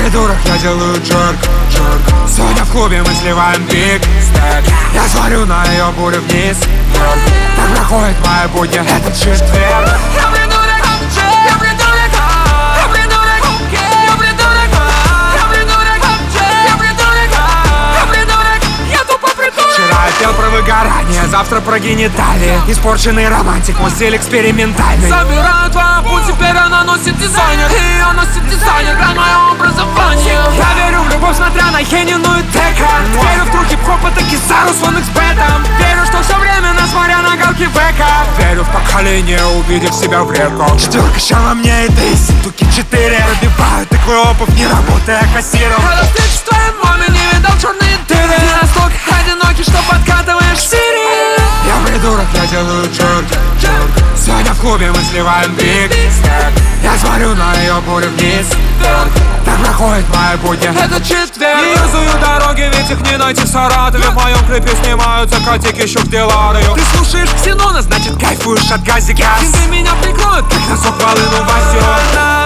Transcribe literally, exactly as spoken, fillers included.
придурок, я делаю джерк, джерк. Сегодня в клубе мы сливаем биг стэк. Я смотрю на ее бурю вниз, вверх. Так проходит моя будня, этот четверг. Я придурок, я придурок, я придурок, я придурок, я придурок, я придурок, я придурок, я тупо придурок. Вчера я пел про выгорание, завтра про гениталии. Испорченный романтик, мой стиль экспериментальный. Забираю твою путь, теперь она носит дизайнер. И ее носит дизайнер, как мое образование. Я верю в любовь, смотря на Хенину и Тека. Верю в трухи хип-хоп, это Кизару с икс бетом. Верю, что все время, несмотря на галки века. Верю в поколение, увидев себя в реку. Четверка ща во мне и десять, туки четыре. Пробиваю тыквы обувь, не работая кассиром. Когда встречу с твоим маме, не видал черные дыры. Ты настолько одинокий, что подкатываешь в Сирии. Я придурок, я делаю джерк, джерк. Сегодня в клубе мы сливаем биг стэк. Я смотрю на ее бурю вниз, вверх. Так проходит моя будня, Это четверг. не юзаю дороги, ведь их не найти в Саратове. В моем клипе снимаются котики, щук Деларию. Ты слушаешь Ксенона, значит кайфуешь от газика. Ты меня прикроет, Как носок волыну Васю.